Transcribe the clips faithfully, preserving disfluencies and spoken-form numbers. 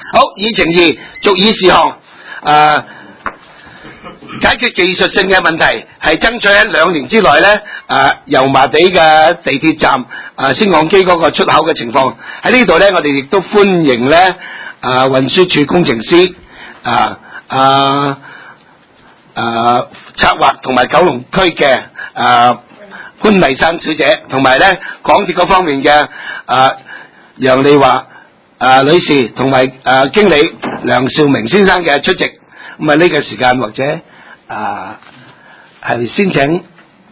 好，議程二，續議事項，誒、解決技術性嘅問題，係爭取喺兩年之內咧，誒、油麻地嘅地鐵站誒升降機嗰個出口嘅情況。喺呢度咧，我哋亦都歡迎咧，誒運輸署工程師，啊啊誒策劃同埋九龍區嘅誒潘麗珊小姐，同埋咧港鐵嗰方面嘅誒楊麗華誒女士，同埋誒經理梁兆明先生嘅出席。咁啊呢個時間或者誒係先請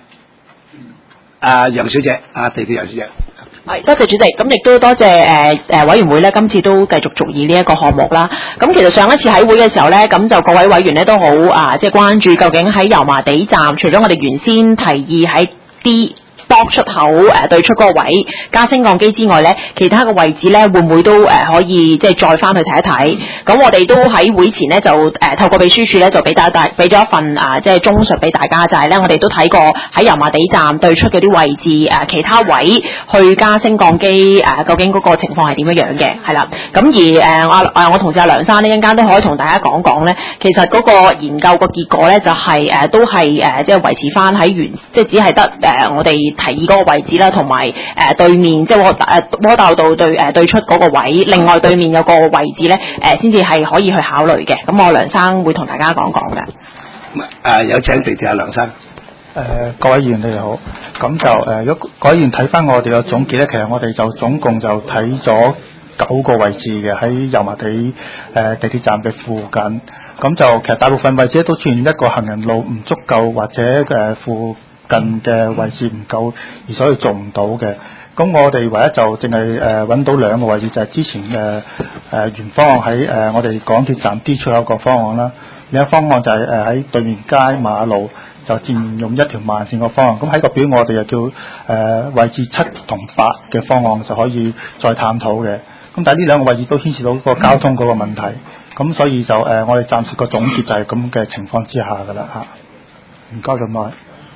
阿楊小姐，阿地鐵楊小姐。 係，多謝主席，咁亦都多謝誒誒委員會咧，今次都繼續續議呢一個項目啦。咁其實上一次喺會嘅時候咧，咁就各位委員咧都好啊，即係關注究竟喺油麻地站，除咗我哋原先提議喺 D block 出口誒對出嗰個位加升降機之外咧，其他嘅位置咧會唔會都誒可以即係再翻去睇一睇？咁我哋都喺會前咧就誒透過秘書處咧就俾大大俾咗一份啊即係綜述俾大家，就係咧我哋都睇過喺油麻地站對出嗰啲位置誒其他位去加升降機誒究竟嗰個情況係點樣樣嘅？係啦，咁而誒我誒我同事阿梁生呢一陣間都可以同大家講講咧，其實嗰個研究個結果咧就係誒都係誒即係維持翻喺原即係只係得誒我哋提議嗰個位置啦，同埋誒對面即係窩誒窩打老道對誒對出嗰個位，另外對面有個位置咧誒先至係可以去考慮嘅。咁我梁生會同大家講講嘅。 誒有請地鐵阿梁生。 誒、呃、各位議員你哋好，咁就誒、呃、如果各位議員睇翻我哋嘅總結咧，其實我哋就總共就睇咗九個位置嘅喺油麻地誒、呃、地鐵站嘅附近，咁就其實大部分位置都出現一個行人路唔足夠或者誒、呃、附近嘅位置唔夠，而所以做唔到嘅。咁我哋唯一就淨係誒揾到兩個位置，就係、是、之前嘅誒、呃、原方案喺誒、呃、我哋港鐵站 D 出口個方案啦。另一方案就係誒喺對面街馬路就佔用一條慢線個方案。咁喺個表我哋又叫誒、呃、位置七同八嘅方案就可以再探討嘅。咁但係呢兩個位置都牽涉到個交通嗰個問題。咁所以就誒、呃、我哋暫時個總結就係咁嘅情況之下㗎啦嚇。唔該咁耐。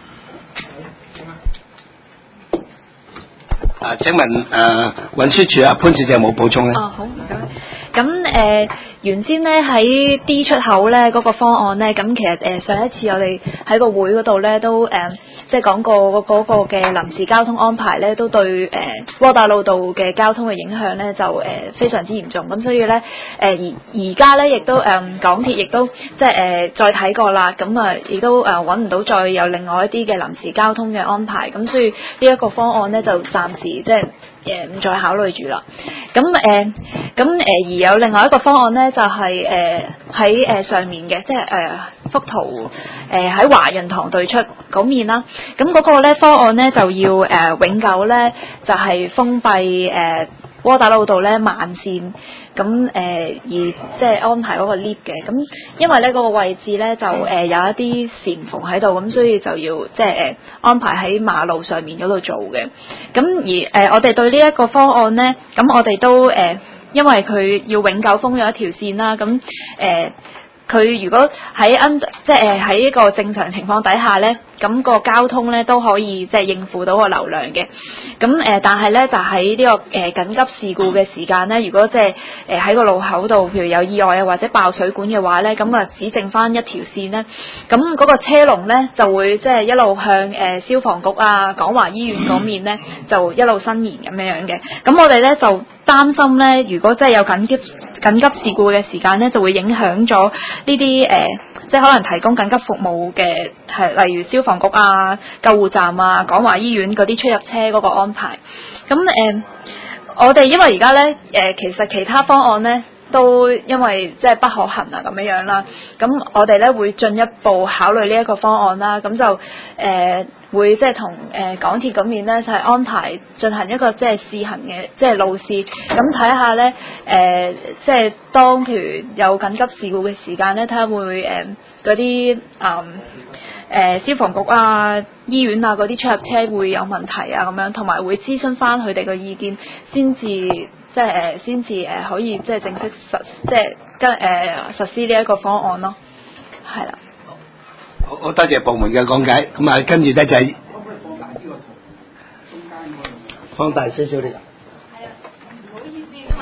啊，請問誒、呃、運輸署啊潘小姐有冇補充咧？ 哦，好唔該。咁誒、呃、原先咧喺 D 出口咧嗰、那個方案咧，咁其實誒、呃、上一次我哋喺個會嗰度咧都誒、呃、即係講過嗰個嘅臨時交通安排咧，都對誒窩打老道嘅交通嘅影響咧就誒、呃、非常之嚴重。咁所以咧誒而而家咧亦都誒、呃、港鐵亦都即係誒、呃、再睇過啦，咁啊亦都誒揾唔到再有另外一啲嘅臨時交通嘅安排，咁所以呢一個方案咧就暫時即係誒唔再考慮住啦。咁誒咁誒而有另外一個方案咧，就係誒喺誒上面嘅，即係誒幅圖誒喺華潤堂對出嗰面啦。咁嗰個咧方案咧就要誒、呃、永久咧就係、是、封閉誒窩打老道咧慢線。咁誒、呃、而即係安排嗰個 lift 嘅。咁因為咧嗰、那個位置咧就誒、呃、有一啲簷篷喺度，咁所以就要即係誒安排喺馬路上面嗰度做嘅。咁而誒、呃、我哋對呢一個方案咧，咁我哋都誒、呃、因為佢要永久封咗一條線啦，咁誒佢如果喺恩即係喺一個正常情況底下咧，咁、個交通咧都可以即係應付到個流量嘅。咁誒、呃，但係咧就喺呢、這個誒、呃、緊急事故嘅時間咧，如果即係誒喺個路口度，譬如有意外啊或者爆水管嘅話咧，咁啊只剩翻一條線咧，咁嗰個車龍咧就會即係一路向誒、呃、消防局啊、廣華醫院嗰面咧就一路伸延咁樣樣嘅。咁我哋咧就擔心咧，如果真係有緊急緊急事故嘅時間咧，就會影響咗呢啲誒，即係可能提供緊急服務嘅係例如消防局啊、救護站啊、廣華醫院嗰啲出入車嗰個安排。咁誒、呃，我哋因為而家咧誒，其實其他方案咧都因為即係不可行啊咁樣樣啦。咁我哋咧會進一步考慮呢一個方案啦。咁就誒。呃會即係同誒港鐵嗰面咧，就係、是、安排進行一個即係試行嘅即係路試，咁睇下咧誒，即係當譬如有緊急事故嘅時間咧，睇下會誒嗰啲誒誒消防局啊、醫院啊嗰啲出入車會有問題啊咁樣，同埋會諮詢翻佢哋嘅意見，先至即係誒先至誒可以即係正式實即係跟誒實施呢一個方案咯，係啦。 好，好多謝部門嘅講解。咁啊，跟住咧就係放大少少呢個。係啊，唔好意思，今日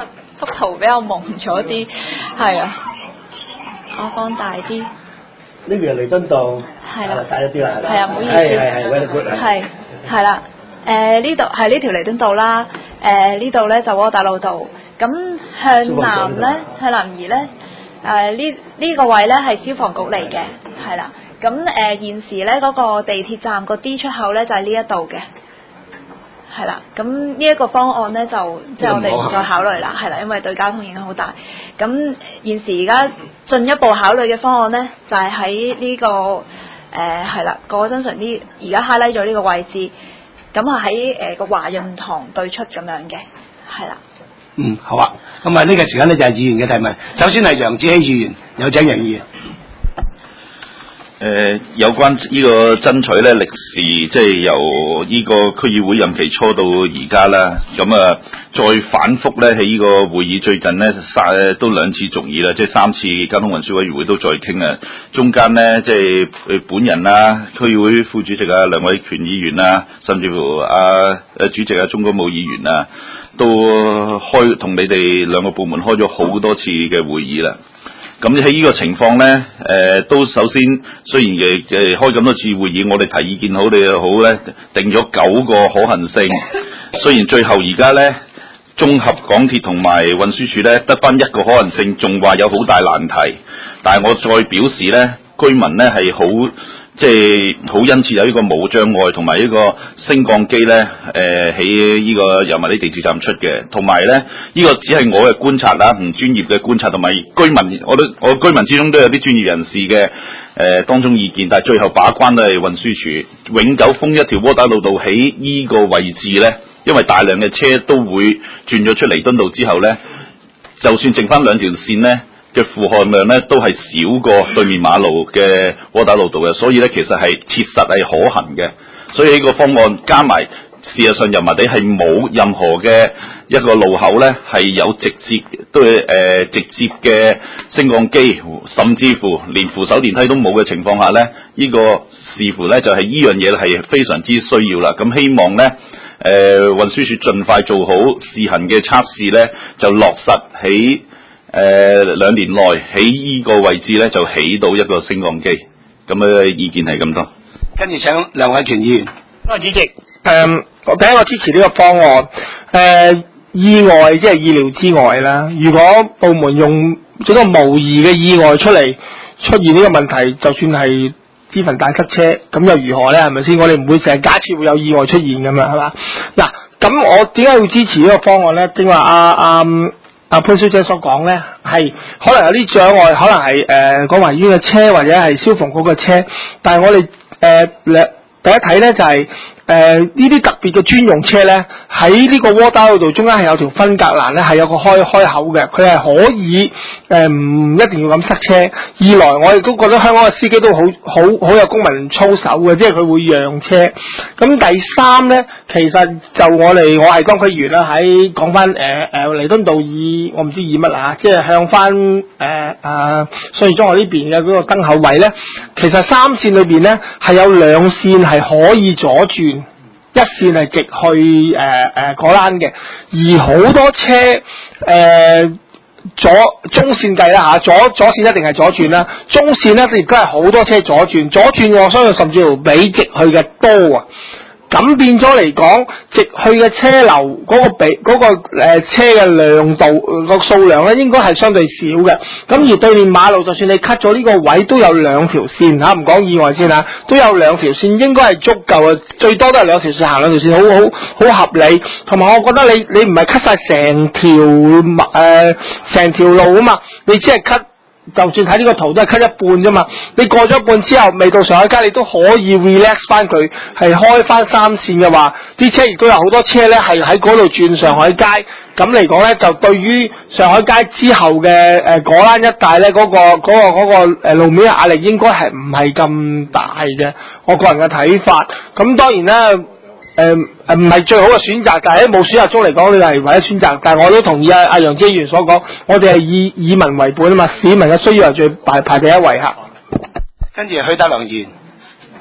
幅圖比較蒙咗啲，係啊，我放大啲。 呢邊係彌敦道， 係啦， 大一啲啦，係係啊，唔好意思， 係係係 very good 係係啦，誒呢度係呢條彌敦道啦，誒呢度咧就窩打老道，咁向南咧向南移咧，誒呢呢個位咧係消防局嚟嘅，係啦，咁誒、呃、現時咧嗰、嗰個地鐵站個 D 出口咧就係呢一度嘅。係啦，咁呢一個方案咧就即係我哋唔再考慮啦，係啦，因為對交通影響好大。咁現時而家進一步考慮嘅方案咧，就係喺呢個誒係啦，個真純啲而家 highlight 咗呢個位置，咁啊喺誒個華潤堂對出咁樣嘅，係啦。 嗯，好啊。咁啊，呢個時間咧就係議員嘅提問。首先係楊子希議員，有請楊議員。 誒、呃、有關呢個爭取咧歷時，即係由呢個區議會任期初到而家啦，咁啊再反覆咧喺呢個會議最近咧三都兩次續議啦，即係三次交通運輸委員會都再傾啊，中間咧即係本人啦、區議會副主席啊梁偉權議員啊，甚至乎啊誒主席啊鍾國武議員啊，都開同你哋兩個部門開咗好多次嘅會議啦。咁喺呢個情況咧，誒、呃、都首先雖然誒誒開咁多次會議，我哋提意見好你又好咧，定咗九個可行性。雖然最後而家咧，綜合港鐵同埋運輸署咧得返一個可行性，仲話有好大難題。但係我再表示咧，居民咧係好即係好殷切有呢個無障礙同埋呢個升降機咧，誒喺呢個油麻地地鐵站出嘅，同埋咧呢、呢個只係我嘅觀察啦，唔專業嘅觀察，同埋居民我都我居民之中都有啲專業人士嘅誒、呃、當中意見，但係最後把關都係運輸署永久封一條窩打老道喺呢個位置咧，因為大量嘅車都會轉咗出彌敦道之後咧，就算剩翻兩條線咧嘅負荷量咧都係少過對面馬路嘅窩打老道嘅，所以咧其實係切實係可行嘅。所以呢個方案加埋，事實上油麻地係冇任何嘅一個路口咧係有直接都係誒、呃、直接嘅升降機，甚至乎連扶手電梯都冇嘅情況下咧，呢、這個視乎咧就係、是、呢樣嘢係非常之需要啦。咁希望咧誒運輸署盡快做好試行嘅測試咧，就落實喺誒、呃、兩年內喺呢個位置咧就起到一個升降機，咁嘅意見係咁多。 跟住請梁偉權議員。 多謝主席。誒、嗯，我第一我支持呢個方案。誒、呃，意外即係意料之外啦。如果部門用咗個模擬嘅意外出嚟出現呢個問題，就算係支份大塞車，咁又如何咧？係咪先？我哋唔會成日假設會有意外出現咁嘛，係嘛？嗱，咁我點解要支持呢個方案咧？正話阿阿阿潘小姐所講咧，係可能有啲障礙，可能係誒廣華醫院嘅車或者係消防局嘅車，但係我哋誒兩第一睇咧就係、是。誒呢啲特別嘅專用車咧，喺呢個窩打老道中間係有條分隔欄咧，係有個開開口嘅，佢係可以誒唔、呃、一定要咁塞車。二來我亦都覺得香港嘅司機都好好好有公民操守嘅，即係佢會讓車。咁第三咧，其實就我哋我係江區議員啦，喺講翻誒誒彌敦道以我唔知以乜啦，即係向翻誒啊信義中學呢邊嘅嗰個燈口位咧，其實三線裏邊咧係有兩線係可以左轉。一線係直去誒誒果欄嘅，而好多車誒、呃、左中線計啦嚇，左左線一定係左轉啦，中線咧亦都係好多車左轉，左轉我相信甚至乎比直去嘅多啊！咁變咗嚟講，直去嘅車流嗰個比嗰、嗰個誒、呃、車嘅量度、呃、個數量咧，應該係相對少嘅。咁而對面馬路，就算你 cut 咗呢個位，都有兩條線嚇，唔講意外先嚇，都有兩條線，應該係足夠嘅。最多都係兩條線行兩條線，好好好合理。同埋我覺得你你唔係 cut 晒成條誒成條路啊嘛，你只係 cut。就算睇呢個圖都係 cut 一半啫嘛，你過咗一半之後，未到上海街，你都可以 relax 翻佢，係開翻三線嘅話，啲車亦都有好多車咧，係喺嗰度轉上海街。咁嚟講咧，就對於上海街之後嘅誒果欄一帶咧，嗰、嗰個嗰、嗰個嗰、嗰個誒路面嘅壓力應該係唔係咁大嘅。我個人嘅睇法，咁當然啦。誒誒唔係最好嘅選擇，但係喺冇選擇中嚟講，你係唯一選擇。但係我都同意阿阿楊子議員所講，我哋係以以民為本啊嘛，市民嘅需要係最排排第一位嚇。 跟住許德良議員。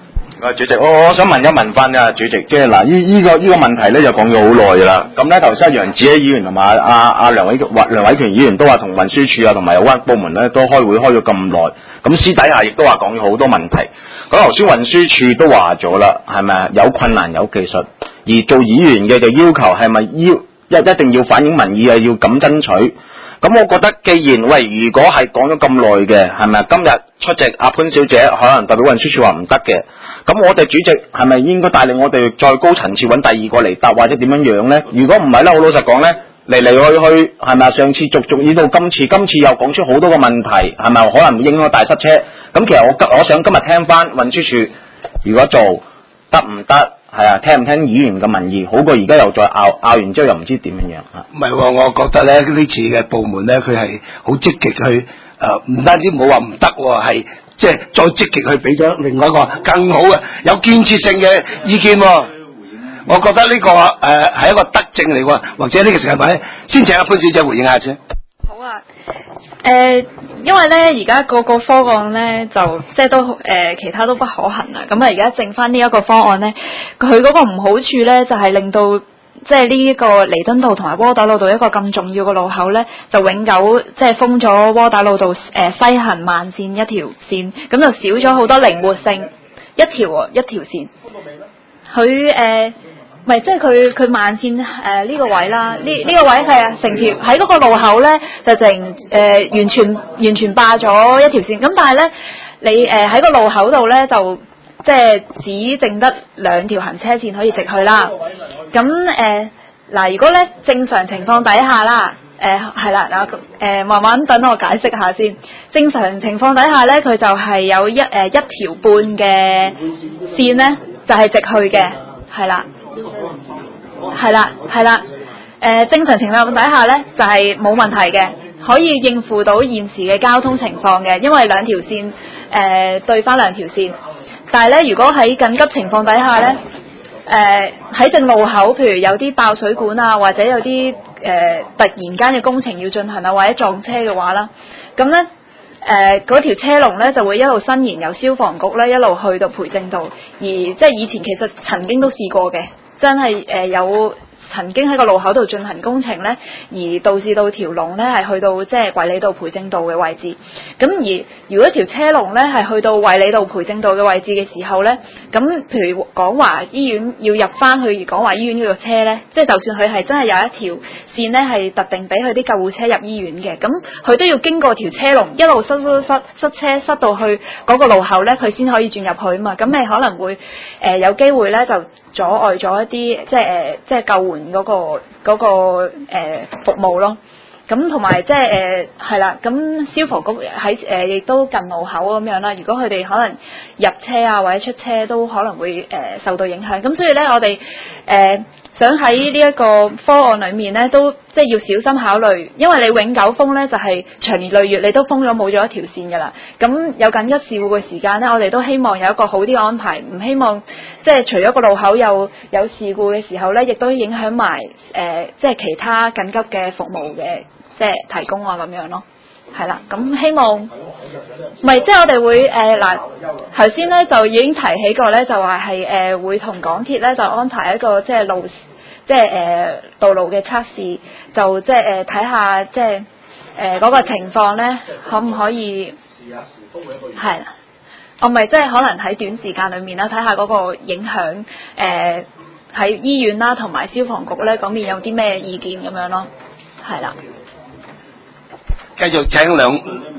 啊，主席，我我想問一問翻啊，主席，即係嗱，依依個依個問題咧就講咗好耐㗎啦。咁咧頭先楊子希議員同埋阿阿梁偉梁偉權議員都話同運輸署啊同埋有關部門咧都開會開咗咁耐，咁私底下亦都話講咗好多問題。咁頭先運輸署都話咗啦，係咪啊？有困難有技術，而做議員嘅就要求係咪要一一定要反映民意啊，要咁爭取。咁我覺得，既然喂，如果係講咗咁耐嘅，係咪今日出席阿潘小姐可能代表運輸署話唔得嘅，咁我哋主席係咪應該帶領我哋再高層次揾第二個嚟答，或者點樣樣咧？如果唔係咧，好老實講咧，嚟嚟去去係咪上次續續以到今次，今次又講出好多個問題，係咪可能會影響大塞車？咁其實我今我想今日聽翻運輸署，如果做得唔得？係啊，聽唔聽議員嘅民意，好過而家又再拗拗完之後又唔知點樣樣啊！ 唔係喎，我覺得咧呢次嘅部門咧，佢係好積極去誒，唔、呃、單止冇話唔得喎，係即係再積極去俾咗另外一個更好嘅有建設性嘅意見喎。我覺得呢、這個誒係、呃、一個德政嚟喎，或者呢個時候咪先請阿潘小姐回應下先。 好啊，誒、呃，因為咧而家個個方案咧就即係都誒、呃、其他都不可行啦，咁啊而家剩翻呢一個方案咧，佢嗰個唔好處咧就係、是、令到即係呢一個彌敦道同埋窩打老道一個咁重要嘅路口咧，就永久即係封咗窩打老道誒、呃、西行慢線一條線，咁就少咗好多靈活性，一條喎一條線，佢誒。唔係，即係佢佢慢線誒呢、呃這個位啦，呢呢、這個位係啊，成條喺嗰個路口咧就成誒、呃、完全完全霸咗一條線，咁但係咧你誒喺、呃、個路口度咧就即係只剩得兩條行車線可以直去啦。咁誒嗱，如果咧正常情況底下啦，誒係啦嗱誒慢慢等我解釋下先。正常情況底下咧，佢就係有一誒、呃、一條半嘅線咧，就係、是、直去嘅，係啦。係啦，係啦，誒、呃，正常情況底下咧，就係、是、冇問題嘅，可以應付到現時嘅交通情況嘅，因為兩條線誒、呃、對翻兩條線。但係咧，如果喺緊急情況底下咧，誒、呃、喺正路口，譬如有啲爆水管啊，或者有啲誒、呃、突然間嘅工程要進行啊，或者撞車嘅話啦，咁咧誒嗰條車龍咧就會一路伸延，由消防局咧一路去到培正道，而即係以前其實曾經都試過嘅。真係誒、呃、有曾經喺個路口度進行工程咧，而導致到條龍咧係去到即係衛理道培正道嘅位置。咁而如果條車龍咧係去到衛理道培正道嘅位置嘅時候咧，咁譬如廣華醫院要入翻去廣華醫院呢個車咧，即係就算佢係真係有一條線咧係特定俾佢啲救護車入醫院嘅，咁佢都要經過條車龍一路塞塞塞塞車塞到去嗰個路口咧，佢先可以轉入去啊嘛。咁你可能會誒、呃、有機會咧就阻礙咗一啲即係誒、呃、即係救援嗰、嗰個嗰、嗰個、呃、服務咯。咁同埋即係誒係啦，咁消防局喺誒亦都近路口咁樣啦。如果佢哋可能入車啊或者出車都可能會誒、呃、受到影響。咁所以咧，我哋誒、呃、想喺呢一個方案裡面咧，都即係要小心考慮，因為你永久封咧就係、是、長年累月你都封咗冇咗一條線㗎啦。咁有緊急事故嘅時間咧，我哋都希望有一個好啲嘅安排，唔希望即係除咗個路口有有事故嘅時候咧，亦都影響埋誒、呃、即係其他緊急嘅服務嘅。即係提供啊咁樣咯，係啦，咁希望，唔係即係我哋會誒嗱，頭先咧就已經提起過咧，就話係誒會同港鐵咧就安排一個即係路，即係誒、呃、道路嘅測試，就即係誒睇下即係誒嗰個情況咧，可唔可以係啦？我咪即係可能喺短時間裏面啦，睇下嗰個影響誒喺醫院啦同埋消防局咧嗰邊有啲咩意見咁樣咯，係啦。 繼續請兩。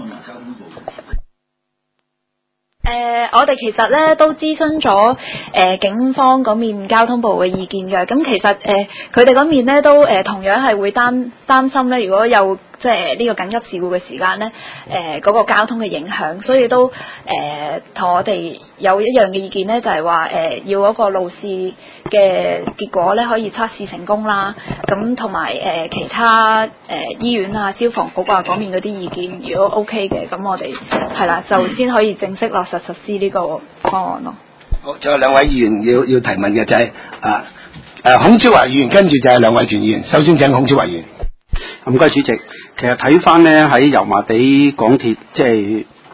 誒、呃，我哋其實咧都諮詢咗誒警方嗰面交通部嘅意見嘅，咁其實誒佢哋嗰面咧都誒、呃、同樣係會擔擔心咧，如果有即係呢個緊急事故嘅時間咧，誒、呃、嗰、那個交通嘅影響，所以都誒同、呃、我哋有一樣嘅意見咧，就係話誒要嗰個路試嘅結果咧可以測試成功啦，咁同埋誒其他誒、呃、醫院啊、消防局啊嗰面嗰啲意見，如果 OK 嘅，咁我哋係啦就先可以正式落實實施呢個方案咯。 好，仲有兩位議員要要提問嘅就係、是、啊誒孔超華議員，跟住就係梁偉權議員。首先請孔超華議員。 唔該主席，其實睇翻咧喺油麻地港鐵即係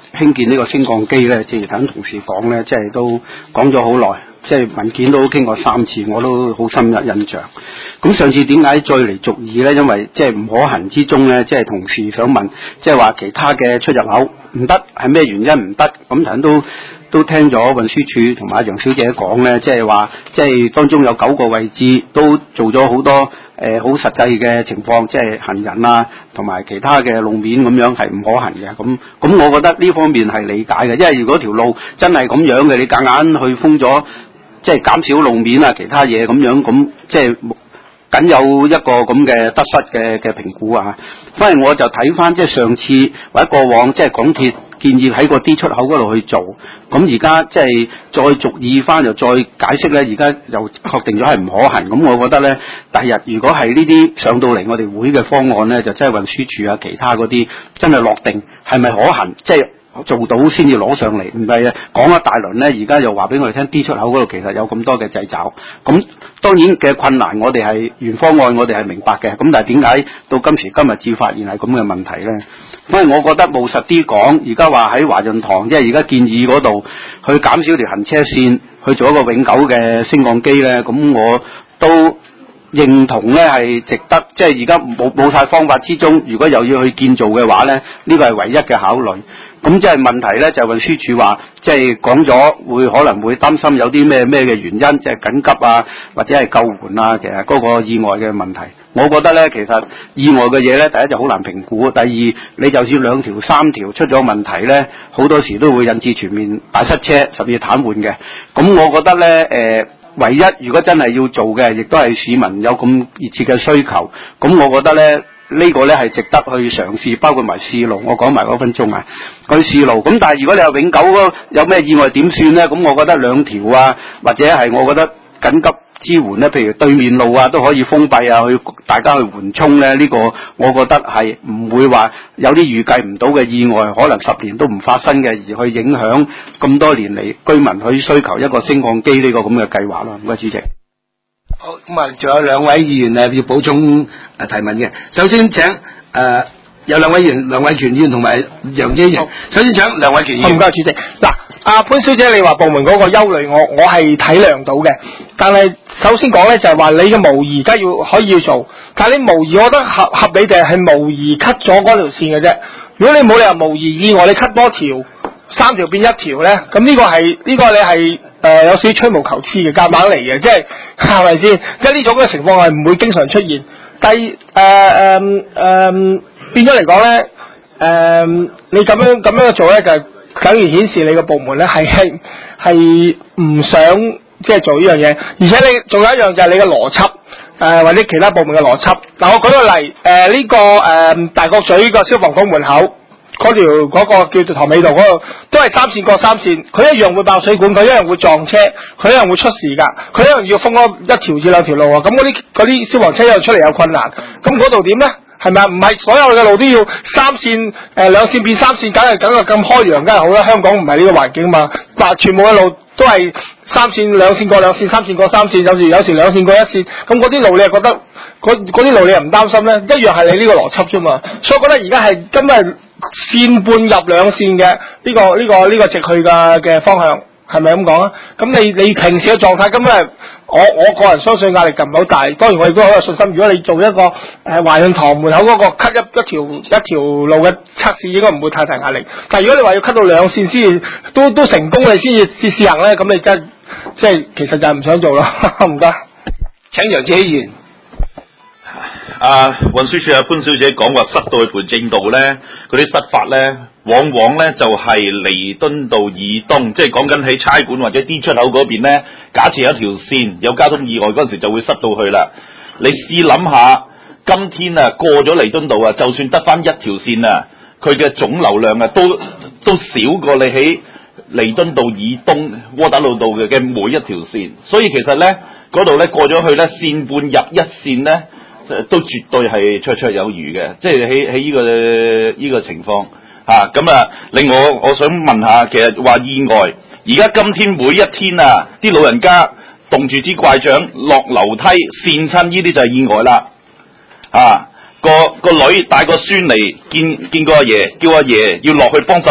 興建呢個升降機咧，正如頭先同事講咧，即係都講咗好耐，即係文件都傾過三次，我都好深入印象。咁上次點解再嚟續議咧？因為即係唔可行之中咧，即係同事想問，即係話其他嘅出入口唔得，係咩原因唔得？咁頭先都都聽咗運輸署同埋楊小姐講咧，即係話即係當中有九個位置都做咗好多誒好、呃、實際嘅情況，即係行人啊同埋其他嘅路面咁樣係唔可行嘅。咁咁我覺得呢方面係理解嘅，因為如果條路真係咁樣嘅，你夾硬去封咗，即係減少路面啊其他嘢咁樣，咁即係僅有一個咁嘅得失嘅嘅評估啊。反而我就睇翻即係上次或者過往即係港鐵建議喺個 D 出口嗰度去做，咁而家即係再續議翻又再解釋咧，而家又確定咗係唔可行。咁我覺得咧，第日如果係呢啲上到嚟我哋會嘅方案咧，就真係運輸署啊其他嗰啲真係落定係咪可行，即係做到先至攞上嚟，唔係啊講一大輪咧，而家又話俾我哋聽 D 出口嗰度其實有咁多嘅掣肘。咁當然嘅困難我哋係原方案我哋係明白嘅，咁但係點解到今時今日至發現係咁嘅問題咧？因為我覺得務實啲講，而家話喺華潤堂，即係而家建議嗰度去減少條行車線，去做一個永久嘅升降機咧，咁我都認同咧係值得，即係而家冇冇晒方法之中，如果又要去建造嘅話咧，呢個係唯一嘅考慮。咁即係問題咧，就運輸署話，即係講咗會可能會擔心有啲咩咩嘅原因，即係緊急啊，或者係救援啊，其實嗰個意外嘅問題，我覺得咧，其實意外嘅嘢咧，第一就好難評估，第二你就算兩條三條出咗問題咧，好多時都會引致全面大塞車，甚至癱瘓嘅。咁我覺得咧，誒、呃。唯一如果真係要做嘅，亦都係市民有咁熱切嘅需求，咁我覺得咧呢、這個咧係值得去嘗試，包括埋試路。我講埋嗰分鐘啊，去試路。咁但係如果你話永久嗰有咩意外點算咧？咁我覺得兩條啊，或者係我覺得緊急支援咧，譬如對面路啊都可以封閉啊，去大家去緩衝咧。呢、這個我覺得係唔會話有啲預計唔到嘅意外，可能十年都唔發生嘅，而去影響咁多年嚟居民去需求一個升降機呢個咁嘅計劃啦。唔該，主席。 好，咁啊，仲有兩位議員誒要補充誒提問嘅。首先請誒、呃、有兩位議員，梁偉權議員同埋楊議員。首先請梁偉權議員。 唔該，主席。嗱，阿潘小姐，你話部門嗰個憂慮，我我係體諒到嘅。但係首先講咧，就係、是、話你嘅模擬而家要可以要做，但係你模擬，我覺得合合理定係模擬 cut 咗嗰條線嘅啫。如果你冇理由模擬以外，你 cut 多條，三條變一條咧，咁呢個係呢、這個你係誒、呃、有少少吹毛求疵嘅夾硬嚟嘅，即係係咪先？即係呢種嘅情況係唔會經常出現。第誒誒誒變咗嚟講咧，誒、呃、你咁樣咁樣做咧，就等於顯示你個部門咧係係係唔想。即係做呢樣嘢，而且你仲有一樣就係你嘅邏輯，誒、呃、或者其他部門嘅邏輯。嗱，我舉個例，誒、呃、呢、這個誒、呃、大角咀個消防局門口嗰條嗰個叫做塘尾道嗰度，都係三線過三線，佢一樣會爆水管，佢一樣會撞車，佢一樣會出事㗎，佢一樣要封咗一條至兩條路啊！咁嗰啲嗰啲消防車又出嚟有困難，咁嗰度點咧？係咪啊？唔係所有嘅路都要三線誒、呃、兩線變三線，梗係梗係咁開揚，梗係好啦。香港唔係呢個環境嘛，但全部嘅路都係三線兩線過兩線，三線過三線，有時有時兩線過一線。咁嗰啲路你係覺得嗰嗰啲路你又唔擔心咧？一樣係你呢個邏輯啫嘛。所以我覺得而家係今日線半入兩線嘅呢、呢個呢、呢個呢、呢個直去嘅嘅方向，係咪咁講啊？咁你你平時嘅狀態咁誒？我我個人相信壓力就唔係好大，當然我亦都好有信心。如果你做一個誒華潤堂門口嗰個 cut 一一條一條路嘅測試，應該唔會太大壓力。但係如果你話要 cut 到兩線先至都都成功，你先至試試行咧，咁你真即係其實就係唔想做咯。唔該， 請楊議員。 啊，運輸署阿潘小姐講話塞到去培正道咧，嗰啲塞法咧，往往咧就係、是、彌敦道以東，即係講緊喺差館或者 D 出口嗰邊咧，假設有一條線有交通意外嗰陣時就會塞到去啦。你試諗下，今天啊過咗彌敦道啊，就算得翻一條線啊，佢嘅總流量啊都都少過你喺彌敦道以東窩打老道嘅嘅每一條線，所以其實咧嗰度咧過咗去咧線半入一線咧。都絕對係綽綽有餘嘅，即係喺喺呢個呢、這個情況嚇。咁啊，令我我想問下，其實話意外，而家今天每一天啊，啲老人家動住支拐杖落樓梯跣親，呢啲就係意外啦。啊，個個女帶個孫嚟見見個阿爺，叫阿爺要落去幫手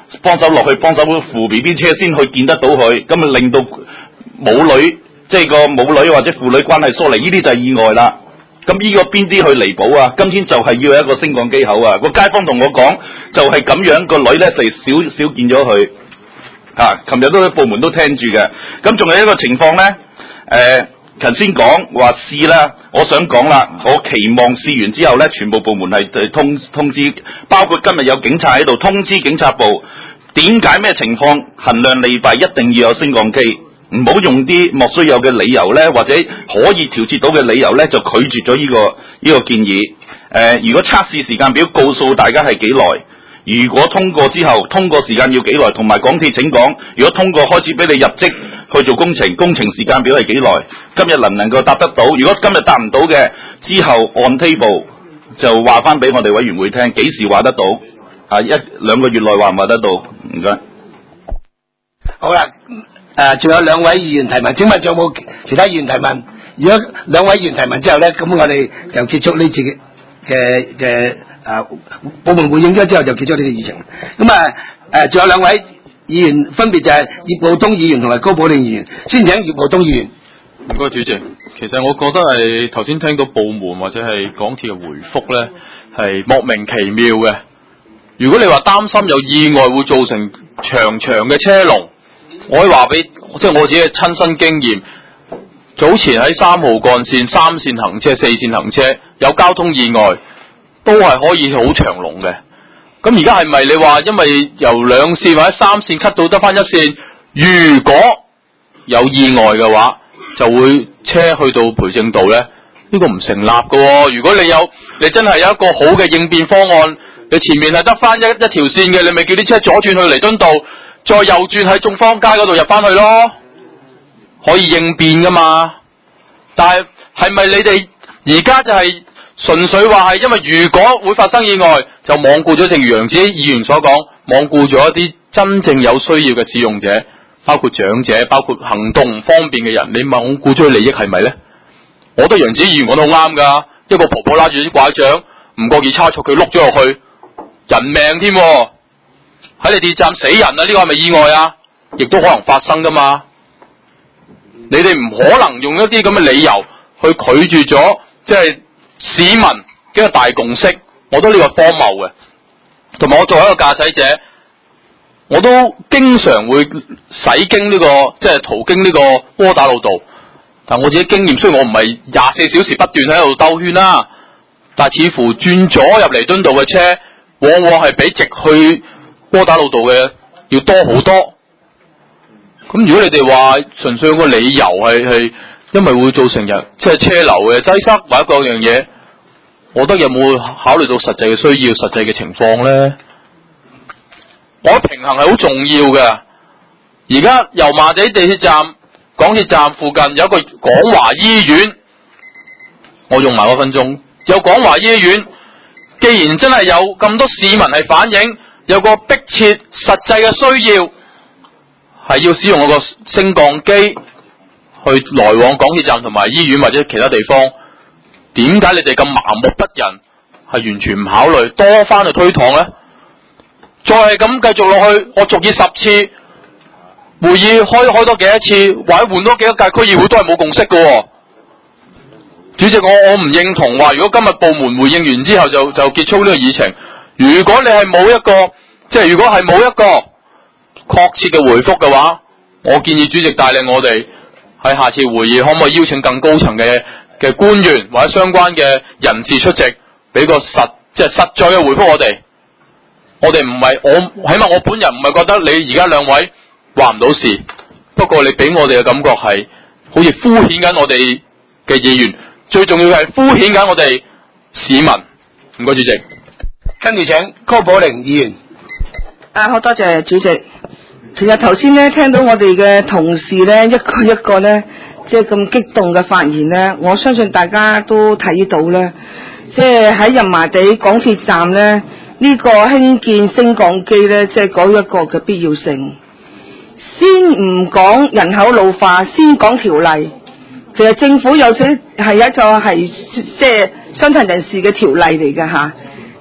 幫手落去幫手扶 B B 車先去見得到佢，咁啊令到母女即係個母女或者父女關係疏離，呢啲就係意外啦。咁呢個邊啲去彌補啊？今天就係要有一個升降機口啊！個街坊同我講，就係、是、咁樣，個女咧就少少見咗佢。啊，琴日都部門都聽住嘅。咁仲有一個情況咧，誒、呃，頭先講話試啦，我想講啦，我期望試完之後咧，全部部門係通通知，包括今日有警察喺度通知警察部，點解咩情況衡量利弊，一定要有升降機。唔好用啲莫須有嘅理由咧，或者可以調節到嘅理由咧，就拒絕咗呢、這個呢、這個建議。誒、呃，如果測試時間表告訴大家係幾耐，如果通過之後，通過時間要幾耐，同埋港鐵請講，如果通過開始俾你入職去做工程，工程時間表係幾耐？今日能唔能夠答得到？如果今日答唔到嘅，之後按 table 就話翻俾我哋委員會聽，幾時話得到？啊，一兩個月內話唔話得到？唔該。 好啦。誒，仲有兩位議員提問，請問仲有冇其他議員提問？如果兩位議員提問之後咧，咁我哋就結束呢次嘅嘅嘅誒部門回應咗之後，就結束呢個議程。咁啊誒，仲有兩位議員，分別就係葉傲東議員同埋高寶玲議員。先請葉傲東議員。 唔該，主席。其實我覺得係頭先聽到部門或者係港鐵嘅回覆咧，係莫名其妙嘅。如果你話擔心有意外會造成長長嘅車龍，我可以話俾，即係我自己嘅親身經驗，早前喺三號幹線、三線行車、四線行車有交通意外，都係可以好長龍嘅。咁而家係咪你話因為由兩線或者三線 cut 到得返一線，如果有意外嘅話，就會車去到培正道呢？呢、這個唔成立嘅喎。如果你有，你真係有一個好嘅應變方案，你前面係得返一一條線嘅，你咪叫啲車左轉去彌敦道。再右轉喺眾坊街嗰度入翻去咯，可以應變噶嘛？但係係咪你哋而家就係純粹話係因為如果會發生意外，就罔顧咗正如楊子議員所講，罔顧咗一啲真正有需要嘅使用者，包括長者，包括行動唔方便嘅人，你罔顧咗佢利益係咪呢？我覺得楊子議員講得好啱噶，一個婆婆拉住啲拐杖，唔覺意差錯佢碌咗落去，人命添喎。喺你地鐵站死人啊！呢、這個係咪意外啊？亦都可能發生噶嘛？你哋唔可能用一啲咁嘅理由去拒絕咗，即係市民嘅一個大共識。我覺得呢個荒謬嘅。同埋我作為一個駕駛者，我都經常會駛經呢、這個，即係途經呢個窩打老道。但我自己經驗，雖然我唔係廿四小時不斷喺度兜圈啦，但係似乎轉左入彌敦道嘅車，往往係比直去窩打老道嘅要多好多，咁如果你哋話純粹有個理由係係因為會造成人即係車流嘅擠塞或者各樣嘢，我覺得有冇考慮到實際嘅需要、實際嘅情況咧？我覺得平衡係好重要嘅。而家油麻地地鐵站、港鐵站附近有一個廣華醫院，我用埋嗰分鐘，有廣華醫院，既然真係有咁多市民係反映。有個迫切實際嘅需要，係要使用嗰個升降機去來往港鐵站同埋醫院或者其他地方。點解你哋咁麻木不仁，係完全唔考慮多翻去推搪呢？再係咁繼續落去，我續議十次會議開開多幾多次，或者換多幾多屆區議會都係冇共識嘅喎。主席，我我唔認同話，如果今日部門回應完之後就就結束呢個議程。如果你係冇一個，即係如果係冇一個確切嘅回覆嘅話，我建議主席帶領我哋喺下次會議，可唔可以邀請更高層嘅嘅官員或者相關嘅人士出席，俾個實即係實在嘅回覆我哋。我哋唔係我，起碼我本人唔係覺得你而家兩位話唔到事，不過你俾我哋嘅感覺係好似敷衍緊我哋嘅議員，最重要係敷衍緊我哋市民。唔該，主席。 跟住請高寶玲議員。 啊，好多謝主席。其實頭先咧聽到我哋嘅同事咧一個一個咧，即係咁激動嘅發言咧，我相信大家都睇到咧，即係喺油麻地港鐵站咧呢個興建升降機咧，即係嗰一個嘅必要性。先唔講人口老化，先講條例。其實政府有啲係一個係即係傷殘人士嘅條例嚟嘅吓。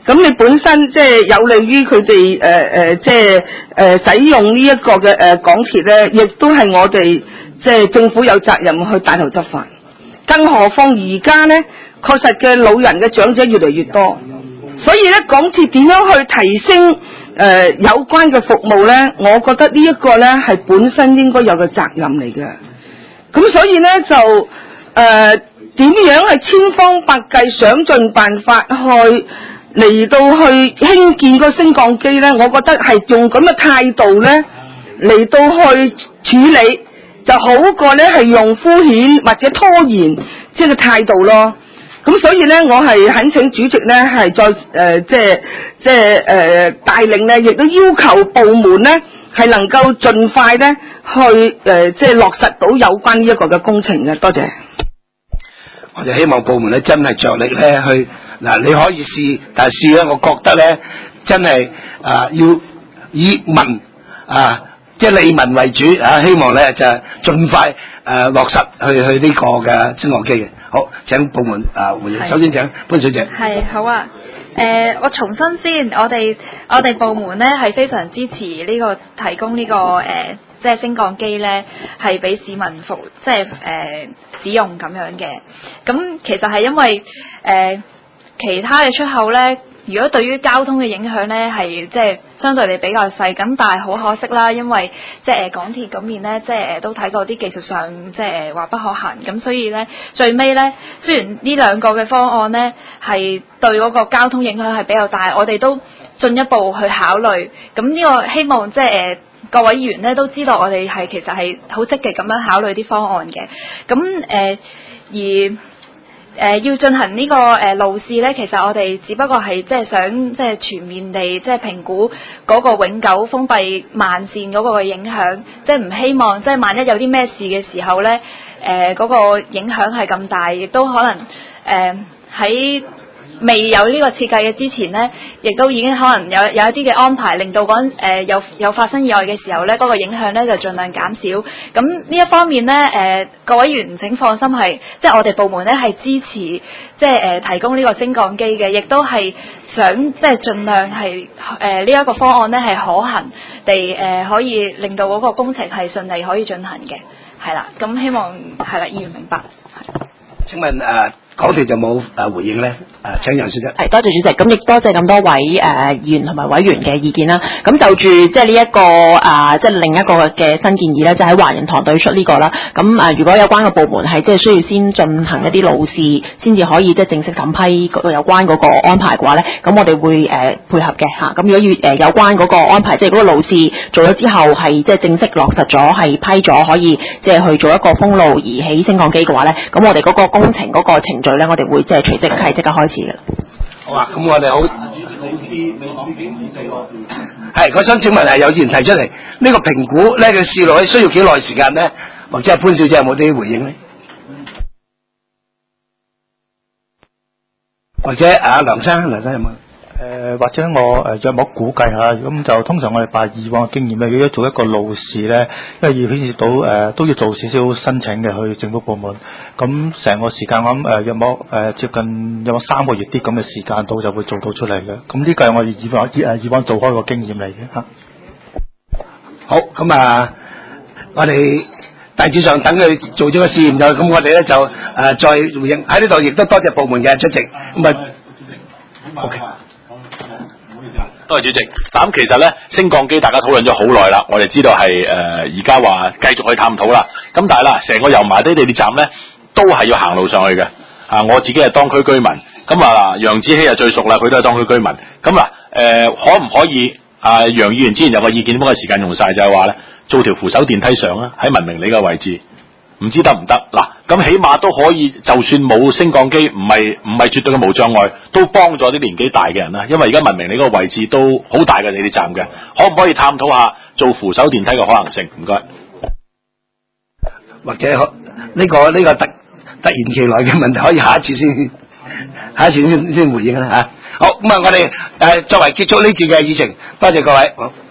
咁你本身即係有利於佢哋誒誒即係誒使用呢一個嘅誒港鐵咧，亦都係我哋即係政府有責任去帶頭執法。更何況而家咧，確實嘅老人嘅長者越嚟越多，所以咧港鐵點樣去提升誒、呃、有關嘅服務咧？我覺得呢一個咧係本身應該有嘅責任嚟嘅。咁所以咧就誒點、呃、樣係千方百計想盡辦法去嚟到去興建個升降機咧？我覺得係用咁嘅態度咧嚟到去處理，就好過咧係用敷衍或者拖延即係個態度咯。咁所以咧，我係懇請主席咧係再誒、呃、即係即係誒、呃、帶領咧，亦都要求部門咧係能夠盡快咧去誒、呃、即係落實到有關呢一個嘅工程嘅。多謝。 我就希望部門咧真係着力咧去嗱，你可以試，但係試咧，我覺得咧真係啊、呃、要以民啊即係利民為主啊，希望咧就盡快誒、呃、落實去去呢個嘅升降機嘅。好，請部門啊回應。首先請潘小姐。 係好啊。誒、呃，我重申先，我哋我哋部門咧係非常支持呢個提供呢、這個誒、呃，即係升降機咧係俾市民服即係誒、呃、使用咁樣嘅。咁其實係因為誒、呃、其他嘅出口咧，如果對於交通嘅影響咧係即係相對嚟比較細，咁但係好可惜啦，因為即係誒港鐵嗰邊咧，即係誒都睇過啲技術上即係話不可行，咁所以咧最尾咧，雖然呢兩個嘅方案咧係對嗰個交通影響係比較大，我哋都進一步去考慮。咁呢個希望即係誒各位議員咧都知道，我哋係其實係好積極咁樣考慮啲方案嘅。咁誒、呃、而。誒、呃、要進行呢、這個誒、呃、路試咧，其實我哋只不過係即係想即係全面地即係評估嗰個永久封閉慢線嗰個嘅影響，即係唔希望即係萬一有啲咩事嘅時候咧，誒、呃、嗰、那個影響係咁大，亦都可能誒喺、呃未有呢個設計嘅之前呢，亦都已經可能有有一啲嘅安排，令到嗰誒有有發生意外嘅時候呢，嗰、那個影響呢就盡量減少。咁呢一方面呢，誒、呃、各位議員請放心，係即係我哋部門呢係支持，即係誒、呃、提供呢個升降機嘅，亦都係想即係盡量係誒呢一個方案呢係可行地誒、呃、可以令到嗰個工程係順利可以進行嘅，係啦。咁希望係啦，議員明白。 請問誒？呃港鐵就冇誒回應咧，誒請楊小姐。係多謝主席，咁亦多謝咁多位誒、呃、議員同埋委員嘅意見啦。咁就住即係呢一個啊，即、呃、係、就是、另一個嘅新建議咧，就喺華人堂對出呢個啦。咁啊、呃，如果有關嘅部門係即係需要先進行一啲路試，先至可以即係正式審批嗰個有關嗰個安排嘅話咧，咁我哋會誒、呃、配合嘅嚇。咁、啊、如果要誒、呃、有關嗰個安排，即係嗰個路試做咗之後係即係正式落實咗，係批咗可以即係去做一個封路而起升降機嘅話咧，咁我哋嗰個工程嗰個程序咧，我哋會即係隨即係即刻開始嘅。 好啊，咁我哋好。係，我想請問係有議員提出嚟，呢、這個評估咧嘅試路需要幾耐時間咧？或者係潘小姐有冇啲回應咧？或者啊，梁生，梁生有冇？ 誒、呃、或者我誒約莫估計下，咁就通常我哋拜以往嘅經驗咧，如果做一個路試咧，因為要牽涉到誒、呃、都要做少少申請嘅去政府部門，咁成個時間我諗誒約莫誒接近有冇三個月啲咁嘅時間到就會做到出嚟嘅，咁呢個係我哋以往誒以往做開個經驗嚟嘅嚇。 好，咁啊，我哋大致上等佢做咗個試驗就，咁我哋咧就誒、呃、再回應喺呢度，亦都多謝部門嘅出席，咁啊 ，OK。 多謝主席。咁其實咧，升降機大家討論咗好耐啦，我哋知道係誒而家話繼續去探討啦。咁但係啦，成個油麻地地鐵站咧都係要行路上去嘅。啊，我自己係當區居民，咁啊楊子希啊最熟啦，佢都係當區居民。咁啊誒，可唔可以啊？楊議員之前有個意見，不過時間用晒，就係話咧做條扶手電梯上啊，喺文明里嘅位置。唔知得唔得嗱？咁起碼都可以，就算冇升降機，唔係唔係絕對嘅無障礙，都幫咗啲年紀大嘅人啦。因為而家文明你嗰個位置都好大嘅地鐵站嘅，可唔可以探討下做扶手電梯嘅可能性？唔該。 或者呢、這個呢、這個突突然其來嘅問題，可以下一次先，下一次先先回應啦嚇。好咁啊，我哋誒作為結束呢次嘅議程，多謝各位。好。